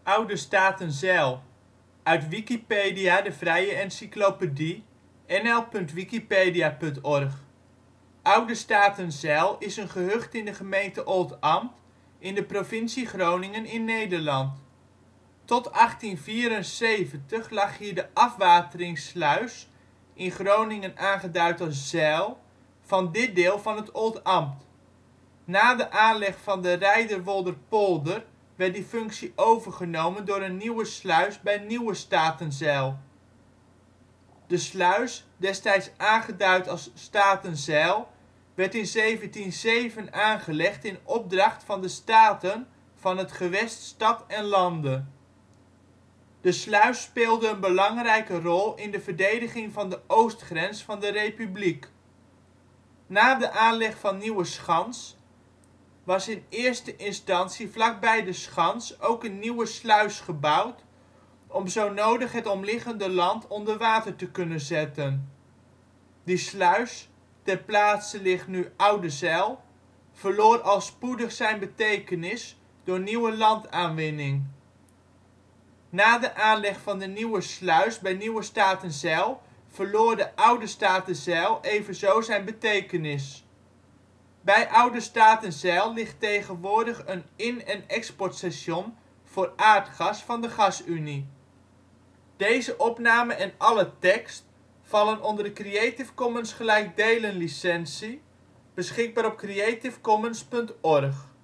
Oude Statenzijl, uit Wikipedia, de vrije encyclopedie. nl.wikipedia.org. Oude Statenzijl is een gehucht in de gemeente Oldambt in de provincie Groningen in Nederland. Tot 1874 lag hier de afwateringssluis, in Groningen aangeduid als zijl, van dit deel van het Oldambt. Na de aanleg van de Reiderwolderpolder werd die functie overgenomen door een nieuwe sluis bij Nieuwe Statenzijl. De sluis, destijds aangeduid als Statenzijl, werd in 1707 aangelegd in opdracht van de Staten van het gewest Stad en Lande. De sluis speelde een belangrijke rol in de verdediging van de oostgrens van de Republiek. Na de aanleg van Nieuweschans was in eerste instantie vlakbij de schans ook een nieuwe sluis gebouwd om zo nodig het omliggende land onder water te kunnen zetten. Die sluis, ter plaatse ligt nu Oudezijl, verloor al spoedig zijn betekenis door nieuwe landaanwinning. Na de aanleg van de nieuwe sluis bij Nieuwe Statenzijl verloor de Oude Statenzijl evenzo zijn betekenis. Bij Oude Statenzijl ligt tegenwoordig een in - en exportstation voor aardgas van de Gasunie. Deze opname en alle tekst vallen onder de Creative Commons gelijkdelen licentie. Beschikbaar op creativecommons.org